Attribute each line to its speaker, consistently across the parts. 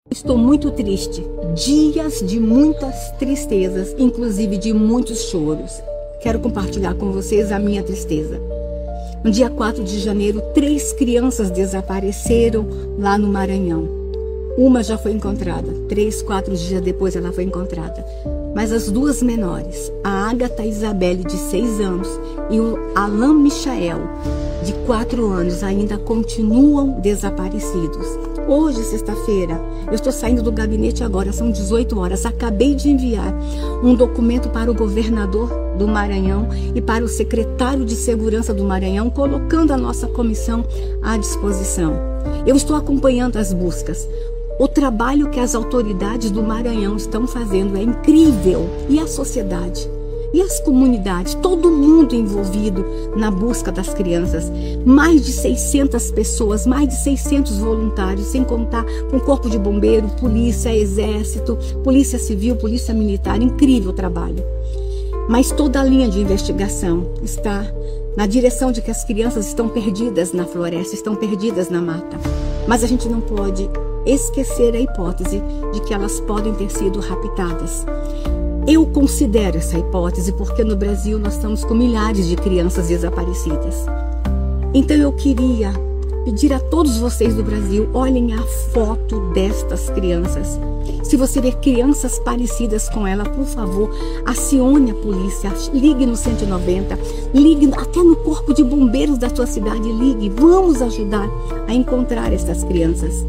Speaker 1: Estou muito triste, dias de muitas tristezas, inclusive de muitos choros. Quero compartilhar com vocês a minha tristeza. No dia 4 de janeiro, 3 crianças desapareceram lá no Maranhão. Uma já foi encontrada, 3, 4 dias depois ela foi encontrada. Mas as 2 menores, a Agatha Isabelle, de 6 anos, e o Alan Michael, de 4 anos, ainda continuam desaparecidos. Hoje, sexta-feira, eu estou saindo do gabinete agora, são 18 horas. Acabei de enviar um documento para o governador do Maranhão e para o secretário de Segurança do Maranhão, colocando a nossa comissão à disposição. Eu estou acompanhando as buscas. O trabalho que as autoridades do Maranhão estão fazendo é incrível. E a sociedade? E as comunidades? Todo mundo envolvido na busca das crianças. Mais de 600 pessoas, mais de 600 voluntários, sem contar com corpo de bombeiro, polícia, exército, polícia civil, polícia militar. Incrível trabalho. Mas toda a linha de investigação está na direção de que as crianças estão perdidas na floresta, estão perdidas na mata. Mas a gente não pode esquecer a hipótese de que elas podem ter sido raptadas. Eu considero essa hipótese porque no Brasil nós estamos com milhares de crianças desaparecidas. Então eu queria pedir a todos vocês do Brasil, olhem a foto destas crianças. Se você ver crianças parecidas com ela, por favor, acione a polícia, ligue no 190, ligue até no corpo de bombeiros da sua cidade, ligue, vamos ajudar a encontrar essas crianças.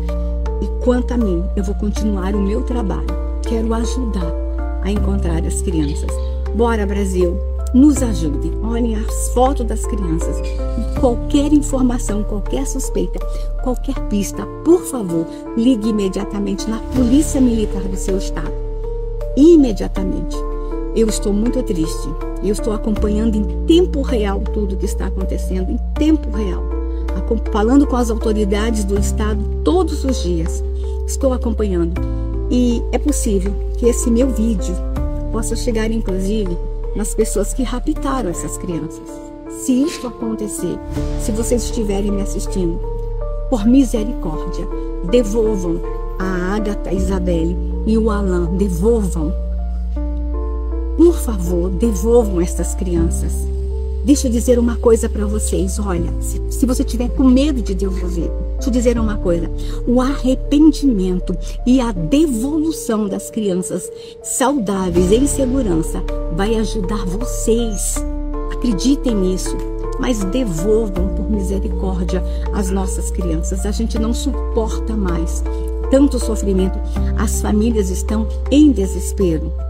Speaker 1: E quanto a mim, eu vou continuar o meu trabalho, quero ajudar a encontrar as crianças. Bora, Brasil, nos ajude. Olhem as fotos das crianças. Qualquer informação, qualquer suspeita, qualquer pista, por favor, ligue imediatamente na Polícia Militar do seu estado. Imediatamente. Eu estou muito triste. Eu estou acompanhando em tempo real tudo que está acontecendo, em tempo real. Falando com as autoridades do estado todos os dias. Estou acompanhando. E é possível que esse meu vídeo possa chegar, inclusive, nas pessoas que raptaram essas crianças. Se isso acontecer, se vocês estiverem me assistindo, por misericórdia, devolvam a Agatha Isabelle e o Alan, devolvam. Por favor, devolvam essas crianças. Deixa eu dizer uma coisa para vocês, olha, se você tiver com medo de devolver, deixa eu dizer uma coisa, o arrependimento e a devolução das crianças saudáveis em segurança vai ajudar vocês, acreditem nisso, mas devolvam por misericórdia as nossas crianças, a gente não suporta mais tanto sofrimento, as famílias estão em desespero.